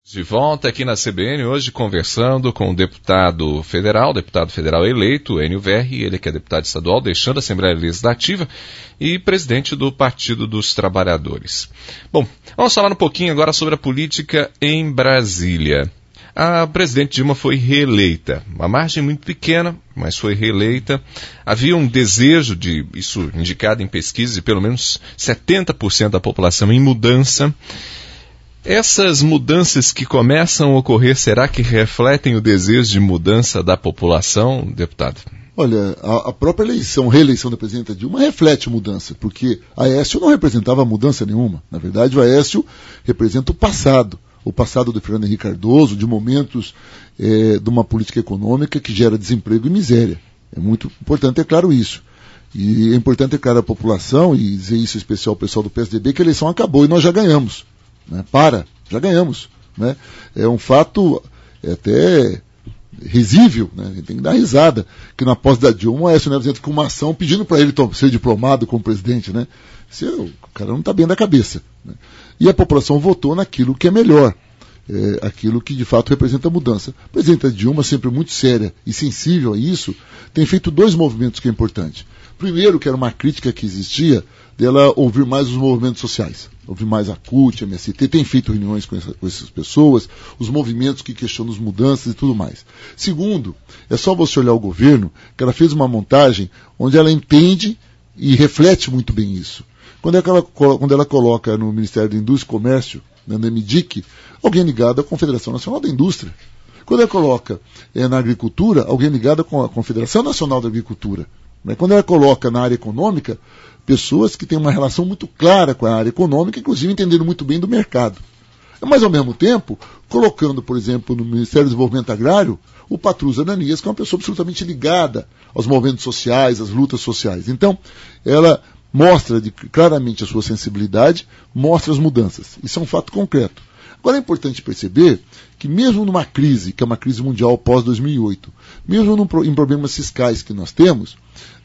De volta aqui na CBN, hoje conversando com o deputado federal eleito, Enio Verri, ele que é deputado estadual, deixando a Assembleia Legislativa e presidente do Partido dos Trabalhadores. Bom, vamos falar um pouquinho agora sobre a política em Brasília. A presidente Dilma foi reeleita, uma margem muito pequena, mas foi reeleita. Havia um desejo isso indicado em pesquisa, de pelo menos 70% da população em mudança. Essas mudanças que começam a ocorrer, será que refletem o desejo de mudança da população, deputado? Olha, a própria reeleição da presidenta Dilma reflete mudança, porque Aécio não representava mudança nenhuma. Na verdade, o Aécio representa o passado do Fernando Henrique Cardoso, de momentos de uma política econômica que gera desemprego e miséria. É muito importante, é claro, isso. E é importante, é claro, a população, e dizer isso em especial ao pessoal do PSDB, que a eleição acabou e nós já ganhamos. Né? Já ganhamos. Né? É um fato até risível, né? A gente tem que dar risada, que na posse da Dilma, o Aécio Neves entra com uma ação pedindo para ele ser diplomado como presidente. Né? O cara não está bem da cabeça. Né? E a população votou naquilo que é melhor, aquilo que de fato representa a mudança. A presidenta Dilma, sempre muito séria e sensível a isso, tem feito dois movimentos que é importante. Primeiro, que era uma crítica que existia, dela ouvir mais os movimentos sociais, ouvir mais a CUT, a MST, tem feito reuniões com essas pessoas, os movimentos que questionam as mudanças e tudo mais. Segundo, é só você olhar o governo, que ela fez uma montagem onde ela entende e reflete muito bem isso. Quando ela coloca no Ministério da Indústria e Comércio, no MDIC, alguém ligado à Confederação Nacional da Indústria. Quando ela coloca na agricultura, alguém ligado com a Confederação Nacional da Agricultura. Quando ela coloca na área econômica, pessoas que têm uma relação muito clara com a área econômica, inclusive entendendo muito bem do mercado. Mas, ao mesmo tempo, colocando, por exemplo, no Ministério do Desenvolvimento Agrário, o Patrus Ananias, que é uma pessoa absolutamente ligada aos movimentos sociais, às lutas sociais. Então, ela mostra claramente a sua sensibilidade, mostra as mudanças. Isso é um fato concreto. Agora é importante perceber que mesmo numa crise, que é uma crise mundial pós-2008, mesmo em problemas fiscais que nós temos,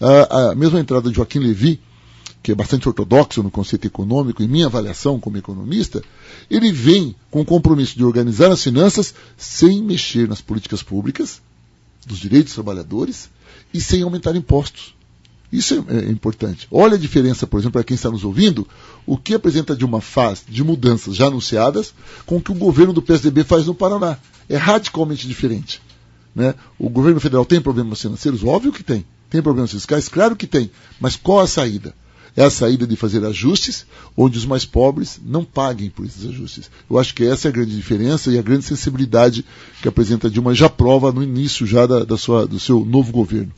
a mesma entrada de Joaquim Levy, que é bastante ortodoxo no conceito econômico, em minha avaliação como economista, ele vem com o compromisso de organizar as finanças sem mexer nas políticas públicas, dos direitos dos trabalhadores, e sem aumentar impostos. Isso é importante. Olha a diferença, por exemplo, para quem está nos ouvindo, o que a presidenta Dilma faz de mudanças já anunciadas com o que o governo do PSDB faz no Paraná. É radicalmente diferente. Né? O governo federal tem problemas financeiros? Óbvio que tem. Tem problemas fiscais? Claro que tem. Mas qual a saída? É a saída de fazer ajustes onde os mais pobres não paguem por esses ajustes. Eu acho que essa é a grande diferença e a grande sensibilidade que a presidenta Dilma já prova no início já do seu novo governo.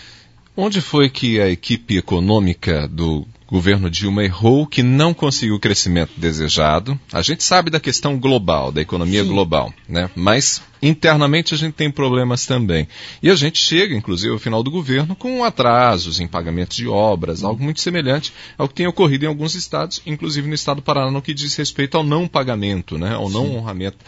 Onde foi que a equipe econômica do governo Dilma errou que não conseguiu o crescimento desejado? A gente sabe da questão global, da economia Sim. global, né? Mas internamente a gente tem problemas também. E a gente chega, inclusive, ao final do governo com atrasos em pagamentos de obras, algo muito semelhante ao que tem ocorrido em alguns estados, inclusive no estado do Paraná, no que diz respeito ao não pagamento, né? Ao não honramento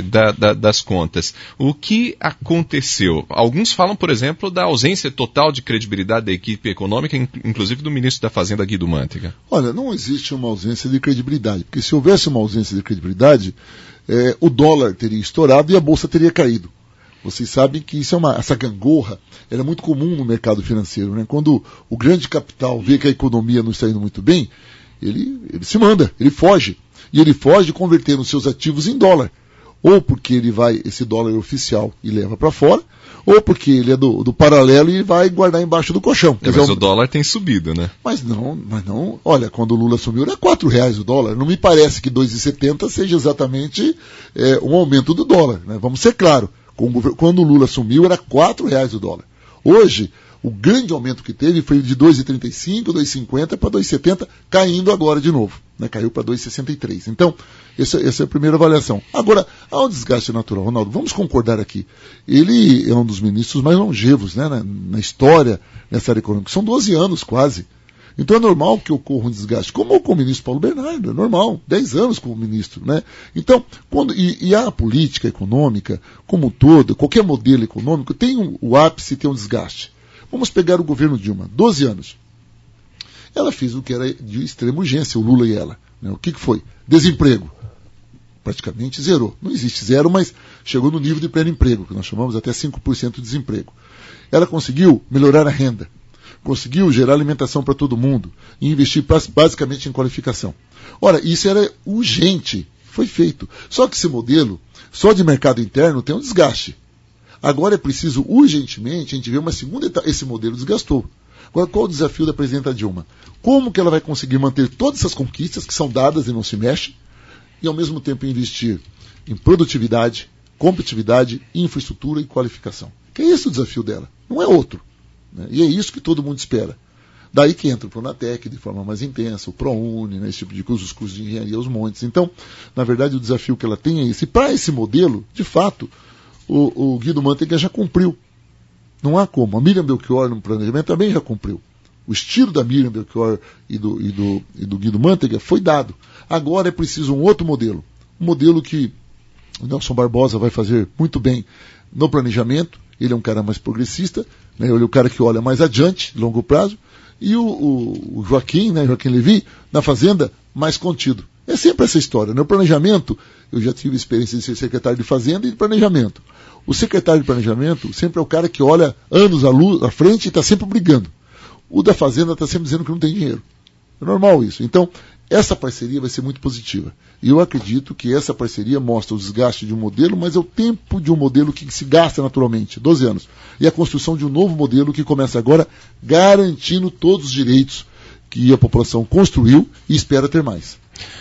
das contas. O que aconteceu? Alguns falam, por exemplo, da ausência total de credibilidade da equipe econômica, inclusive do ministro da Fazenda, Guido Mantega. Olha, não existe uma ausência de credibilidade, porque se houvesse uma ausência de credibilidade, o dólar teria estourado e a bolsa teria caído. Vocês sabem que essa gangorra era muito comum no mercado financeiro. Né? Quando o grande capital vê que a economia não está indo muito bem, ele se manda, ele foge. E ele foge convertendo seus ativos em dólar. Ou porque esse dólar é oficial e leva para fora, ou porque ele é do paralelo e vai guardar embaixo do colchão. Mas o dólar tem subido, né? Mas não, olha, quando o Lula assumiu era R$4 o dólar. Não me parece que 2,70 seja exatamente um aumento do dólar. Né? Vamos ser claros, quando o Lula assumiu era R$4 o dólar. Hoje, o grande aumento que teve foi de 2,35, 2,50 para 2,70, caindo agora de novo. Né? Caiu para 2,63. Então, essa é a primeira avaliação. Agora, há um desgaste natural. Ronaldo, vamos concordar aqui. Ele é um dos ministros mais longevos, né, na história nessa área econômica. São 12 anos quase. Então é normal que ocorra um desgaste. Como com o ministro Paulo Bernardo, é normal. 10 anos como ministro. Né? Então, e a política econômica, como um todo, qualquer modelo econômico, tem o ápice, tem um desgaste. Vamos pegar o governo Dilma, 12 anos. Ela fez o que era de extrema urgência, o Lula e ela. Né? O que foi? Desemprego. praticamente zerou. Não existe zero, mas chegou no nível de pleno emprego, que nós chamamos até 5% de desemprego. Ela conseguiu melhorar a renda, conseguiu gerar alimentação para todo mundo e investir basicamente em qualificação. Ora, isso era urgente, foi feito. Só que esse modelo, só de mercado interno, tem um desgaste. Agora é preciso, urgentemente, a gente ver uma segunda etapa. Esse modelo desgastou. Agora, qual o desafio da presidenta Dilma? Como que ela vai conseguir manter todas essas conquistas que são dadas e não se mexe, e ao mesmo tempo investir em produtividade, competitividade, infraestrutura e qualificação? Que é esse o desafio dela, não é outro. Né? E é isso que todo mundo espera. Daí que entra o Pronatec de forma mais intensa, o ProUni, né, esse tipo de coisa, os cursos de engenharia aos montes. Então, na verdade, o desafio que ela tem é esse. E para esse modelo, de fato, o Guido Mantega já cumpriu. Não há como. A Miriam Belchior no planejamento também já cumpriu. O estilo da Miriam Belchior e do Guido Mantega foi dado. Agora é preciso um outro modelo. Um modelo que o Nelson Barbosa vai fazer muito bem no planejamento. Ele é um cara mais progressista, né? Ele é o cara que olha mais adiante, longo prazo. E o Joaquim, né, Joaquim Levy, na Fazenda, mais contido. É sempre essa história. No planejamento, eu já tive experiência de ser secretário de Fazenda e de planejamento. O secretário de planejamento sempre é o cara que olha anos à frente e está sempre brigando. O da Fazenda está sempre dizendo que não tem dinheiro. É normal isso. Então, essa parceria vai ser muito positiva. E eu acredito que essa parceria mostra o desgaste de um modelo, mas é o tempo de um modelo que se gasta naturalmente, 12 anos. E a construção de um novo modelo que começa agora garantindo todos os direitos que a população construiu e espera ter mais.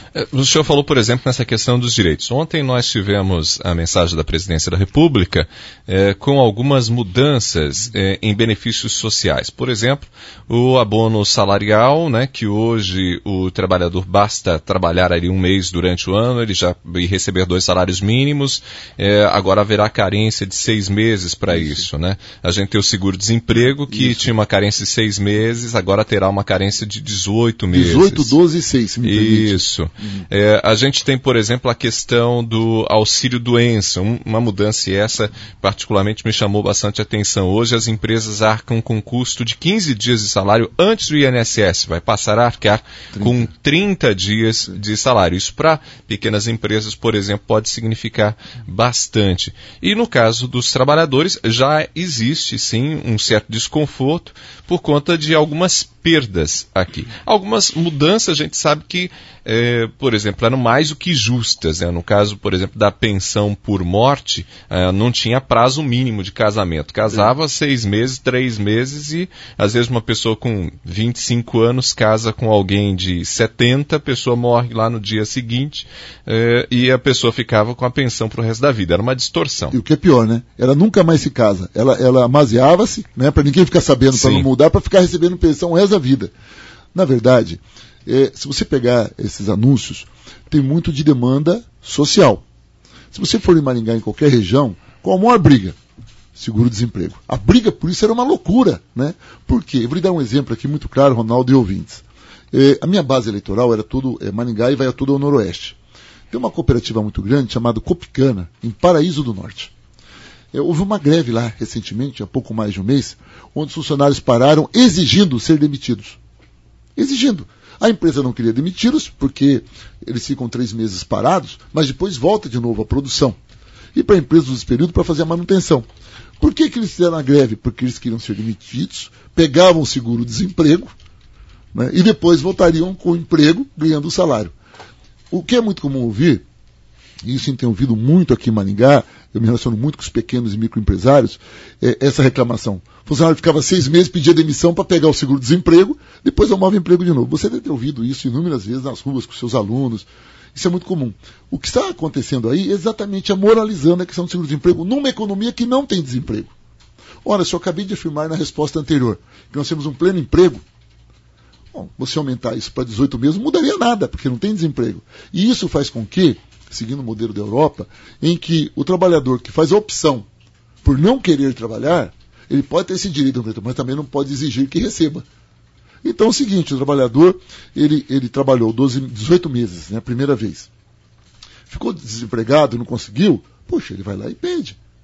O senhor falou, por exemplo, nessa questão dos direitos. Ontem nós tivemos a mensagem da Presidência da República com algumas mudanças em benefícios sociais. Por exemplo, o abono salarial, né, que hoje o trabalhador basta trabalhar ali um mês durante o ano, ele já receber 2 salários mínimos, agora haverá carência de 6 meses para isso, né? A gente tem o seguro-desemprego, que tinha uma carência de 6 meses, agora terá uma carência de 18 meses. 18, 12 e 6, se me permite. Isso. A gente tem, por exemplo, a questão do auxílio-doença, uma mudança, e essa particularmente me chamou bastante atenção. Hoje as empresas arcam com custo de 15 dias de salário antes do INSS, vai passar a arcar com 30 dias de salário. Isso para pequenas empresas, por exemplo, pode significar bastante. E no caso dos trabalhadores, já existe sim um certo desconforto por conta de algumas perdas aqui. Algumas mudanças a gente sabe que, por exemplo, eram mais do que justas, né? No caso, por exemplo, da pensão por morte, não tinha prazo mínimo de casamento. Casava 6 meses, 3 meses e, às vezes, uma pessoa com 25 anos casa com alguém de 70, a pessoa morre lá no dia seguinte e a pessoa ficava com a pensão para o resto da vida. Era uma distorção. E o que é pior, né? Ela nunca mais se casa. Ela amaziava-se, né? Para ninguém ficar sabendo, para não mudar, para ficar recebendo pensão o resto da vida. Na verdade, se você pegar esses anúncios, tem muito de demanda social. Se você for em Maringá, em qualquer região, qual a maior briga? Seguro-desemprego. A briga por isso era uma loucura, né? Por quê? Eu vou lhe dar um exemplo aqui muito claro, Ronaldo e ouvintes. A minha base eleitoral era tudo Maringá e vai a tudo ao noroeste. Tem uma cooperativa muito grande chamada Copicana, em Paraíso do Norte. Houve uma greve lá recentemente, há pouco mais de um mês, onde os funcionários pararam exigindo ser demitidos. Exigindo. A empresa não queria demiti-los, porque eles ficam 3 meses parados, mas depois volta de novo à produção. E para a empresa esse período para fazer a manutenção. Por que eles fizeram a greve? Porque eles queriam ser demitidos, pegavam o seguro-desemprego, né, e depois voltariam com o emprego, ganhando o salário. O que é muito comum ouvir, e isso a gente tem ouvido muito aqui em Maringá, eu me relaciono muito com os pequenos e microempresários, essa reclamação. O funcionário ficava 6 meses, pedia demissão para pegar o seguro-desemprego, depois arrumava emprego de novo. Você deve ter ouvido isso inúmeras vezes nas ruas com seus alunos. Isso é muito comum. O que está acontecendo aí é exatamente a moralizando a questão do seguro-desemprego numa economia que não tem desemprego. Ora, se eu acabei de afirmar na resposta anterior que nós temos um pleno emprego, bom, você aumentar isso para 18 meses não mudaria nada, porque não tem desemprego. E isso faz com que, seguindo o modelo da Europa, em que o trabalhador que faz a opção por não querer trabalhar, ele pode ter esse direito, mas também não pode exigir que receba. Então é o seguinte, o trabalhador, ele trabalhou 18 meses, né, a primeira vez. Ficou desempregado, não conseguiu, poxa, ele vai lá e pede.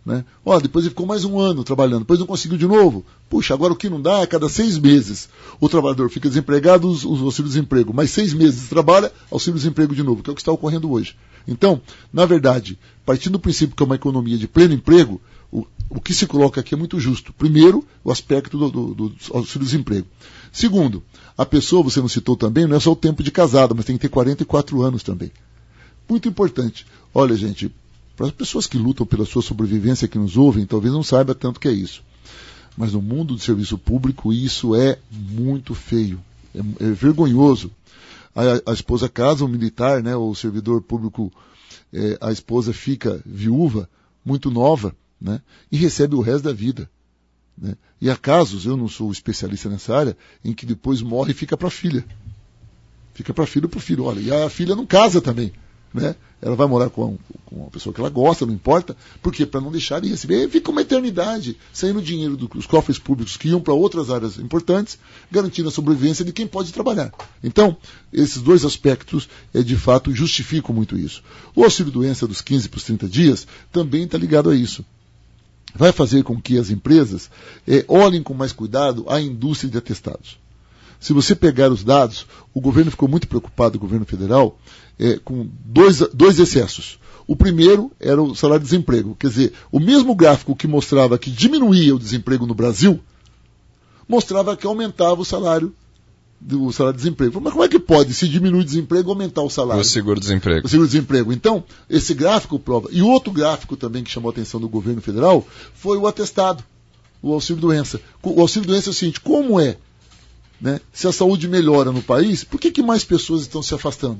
Né? Depois ele ficou mais um ano trabalhando, depois não conseguiu de novo. Puxa, agora o que não dá é cada 6 meses o trabalhador fica desempregado, os auxílio-desemprego, mais 6 meses trabalha, auxílio-desemprego de novo, que é o que está ocorrendo hoje. Então, na verdade, partindo do princípio que é uma economia de pleno emprego, o que se coloca aqui é muito justo. Primeiro, o aspecto do auxílio-desemprego. Segundo, a pessoa, você não citou também, não é só o tempo de casado, mas tem que ter 44 anos também. Muito importante. Olha, gente, para as pessoas que lutam pela sua sobrevivência, que nos ouvem, talvez não saiba tanto que é isso. Mas no mundo do serviço público, isso é muito feio. É vergonhoso. A esposa casa, o militar, né, o servidor público, a esposa fica viúva, muito nova, né, e recebe o resto da vida. Né? E há casos, eu não sou especialista nessa área, em que depois morre e fica para a filha. Fica para a filha ou para o filho. Olha, e a filha não casa também. Né? Ela vai morar com uma pessoa que ela gosta, não importa. Por quê? Para não deixar de receber. Fica uma eternidade saindo dinheiro dos cofres públicos que iam para outras áreas importantes, garantindo a sobrevivência de quem pode trabalhar. Então, esses dois aspectos, de fato, justificam muito isso. O auxílio-doença dos 15 para os 30 dias também está ligado a isso. Vai fazer com que as empresas olhem com mais cuidado a indústria de atestados. Se você pegar os dados, o governo ficou muito preocupado, o governo federal, com dois excessos. O primeiro era o salário-desemprego. Quer dizer, o mesmo gráfico que mostrava que diminuía o desemprego no Brasil, mostrava que aumentava o salário-desemprego. Mas como é que pode, se diminuir o desemprego, aumentar o salário? O seguro-desemprego. O seguro-desemprego. Então, esse gráfico prova. E outro gráfico também que chamou a atenção do governo federal foi o atestado, o auxílio-doença. O auxílio-doença é o seguinte, como é? Né? Se a saúde melhora no país, por que mais pessoas estão se afastando?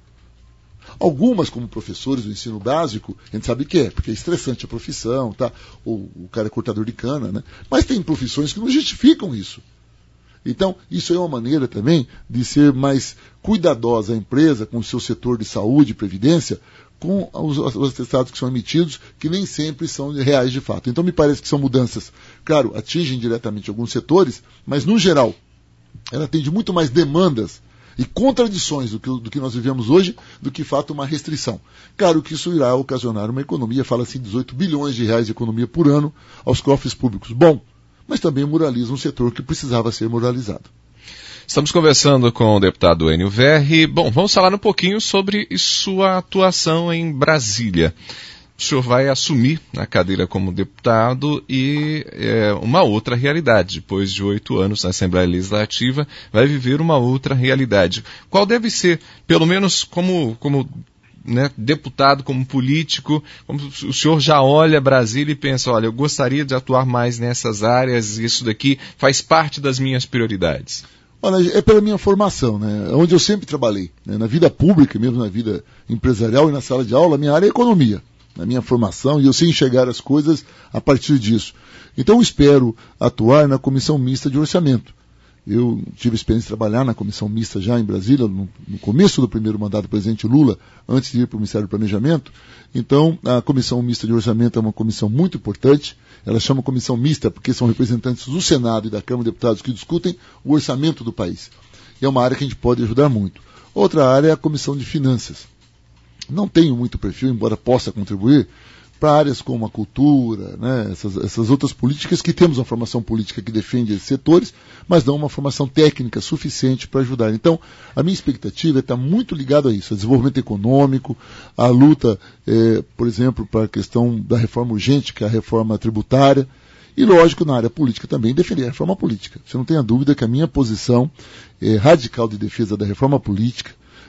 Algumas, como professores do ensino básico, a gente sabe que porque é estressante a profissão, tá? O cara é cortador de cana, né? Mas tem profissões que não justificam isso. Então, isso é uma maneira também de ser mais cuidadosa a empresa com o seu setor de saúde e previdência, com os atestados que são emitidos, que nem sempre são reais de fato. Então, me parece que são mudanças, claro, atingem diretamente alguns setores, mas, no geral, ela atende muito mais demandas e contradições do que nós vivemos hoje, do que, de fato, uma restrição. Claro que isso irá ocasionar uma economia, fala-se em 18 bilhões de reais de economia por ano aos cofres públicos. Bom, mas também moraliza um setor que precisava ser moralizado. Estamos conversando com o deputado Enio Verri. Bom, vamos falar um pouquinho sobre sua atuação em Brasília. O senhor vai assumir a cadeira como deputado e uma outra realidade. Depois de 8 anos na Assembleia Legislativa, vai viver uma outra realidade. Qual deve ser, pelo menos como né, deputado, como político, como o senhor já olha Brasília e pensa, olha, eu gostaria de atuar mais nessas áreas, isso daqui faz parte das minhas prioridades? Olha, é pela minha formação, né? Onde eu sempre trabalhei, né? Na vida pública, mesmo na vida empresarial e na sala de aula, a minha área é economia, na minha formação, e eu sei enxergar as coisas a partir disso. Então eu espero atuar na comissão mista de orçamento. Eu tive a experiência de trabalhar na comissão mista já em Brasília, no começo do primeiro mandato do presidente Lula, antes de ir para o Ministério do Planejamento. Então, a comissão mista de orçamento é uma comissão muito importante. Ela chama comissão mista porque são representantes do Senado e da Câmara de Deputados que discutem o orçamento do país. E é uma área que a gente pode ajudar muito. Outra área é a comissão de finanças. Não tenho muito perfil, embora possa contribuir, para áreas como a cultura, né, essas outras políticas que temos uma formação política que defende esses setores, mas não uma formação técnica suficiente para ajudar. Então, a minha expectativa é estar muito ligado a isso, a desenvolvimento econômico, a luta, por exemplo, para a questão da reforma urgente, que é a reforma tributária, e, lógico, na área política também defender a reforma política. Você não tenha dúvida que a minha posição é radical de defesa da reforma política,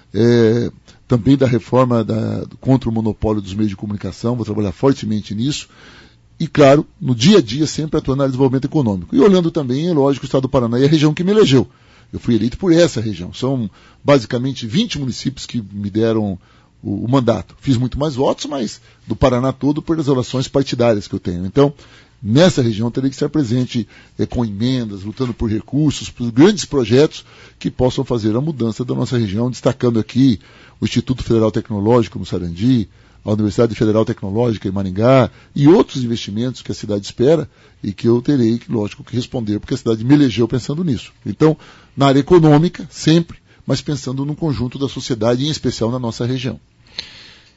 também da reforma contra o monopólio dos meios de comunicação, vou trabalhar fortemente nisso, e claro, no dia a dia sempre atuando no desenvolvimento econômico. E olhando também, é lógico, o estado do Paraná é a região que me elegeu. Eu fui eleito por essa região. São basicamente 20 municípios que me deram o mandato. Fiz muito mais votos, mas do Paraná todo por as relações partidárias que eu tenho. Então, nessa região terei que estar presente com emendas, lutando por recursos, por grandes projetos que possam fazer a mudança da nossa região, destacando aqui o Instituto Federal Tecnológico no Sarandi, a Universidade Federal Tecnológica em Maringá e outros investimentos que a cidade espera e que eu terei, lógico, que responder, porque a cidade me elegeu pensando nisso. Então, na área econômica, sempre, mas pensando no conjunto da sociedade, em especial na nossa região.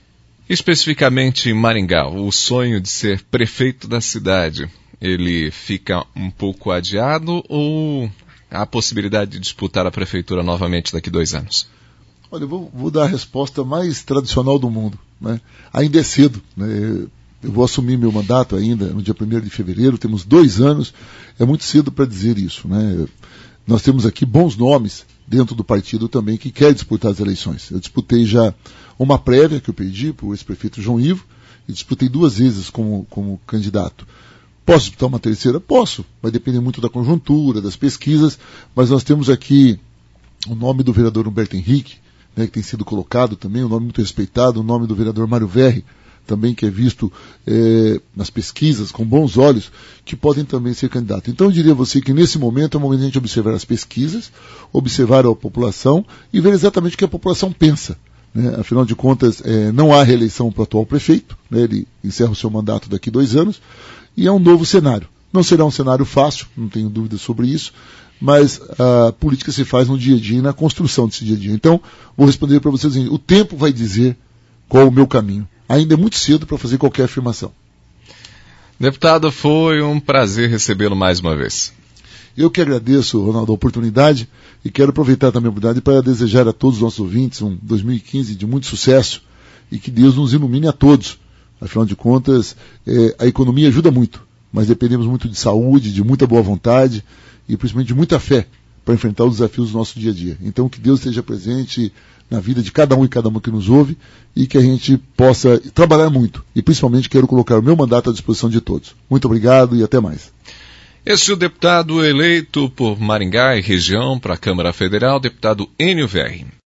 Especificamente em Maringá, o sonho de ser prefeito da cidade, ele fica um pouco adiado ou há a possibilidade de disputar a prefeitura novamente daqui a 2 anos? Olha, eu vou dar a resposta mais tradicional do mundo, né? Ainda é cedo, né? Eu vou assumir meu mandato ainda no dia 1º de fevereiro, temos 2 anos, é muito cedo para dizer isso, né? Nós temos aqui bons nomes dentro do partido também que quer disputar as eleições. Eu disputei já uma prévia que eu perdi para o ex-prefeito João Ivo e disputei 2 vezes como candidato. Posso disputar uma terceira? Posso, vai depender muito da conjuntura, das pesquisas, mas nós temos aqui o nome do vereador Humberto Henrique, né, que tem sido colocado também, um nome muito respeitado, o nome do vereador Mário Verri, também que é visto nas pesquisas com bons olhos, que podem também ser candidatos. Então eu diria a você que nesse momento é o momento de a gente observar as pesquisas, observar a população e ver exatamente o que a população pensa. Né? Afinal de contas, não há reeleição para o atual prefeito, né? Ele encerra o seu mandato daqui a 2 anos, e é um novo cenário. Não será um cenário fácil, não tenho dúvida sobre isso, mas a política se faz no dia a dia e na construção desse dia a dia. Então, vou responder para vocês, o tempo vai dizer qual o meu caminho. Ainda é muito cedo para fazer qualquer afirmação. Deputado, foi um prazer recebê-lo mais uma vez. Eu que agradeço, Ronaldo, a oportunidade e quero aproveitar também a oportunidade para desejar a todos os nossos ouvintes um 2015 de muito sucesso e que Deus nos ilumine a todos. Afinal de contas, a economia ajuda muito, mas dependemos muito de saúde, de muita boa vontade e principalmente de muita fé para enfrentar os desafios do nosso dia a dia. Então, que Deus esteja presente na vida de cada um e cada uma que nos ouve e que a gente possa trabalhar muito. E principalmente quero colocar o meu mandato à disposição de todos. Muito obrigado e até mais. Este é o deputado eleito por Maringá e região para a Câmara Federal, deputado Enio Verri.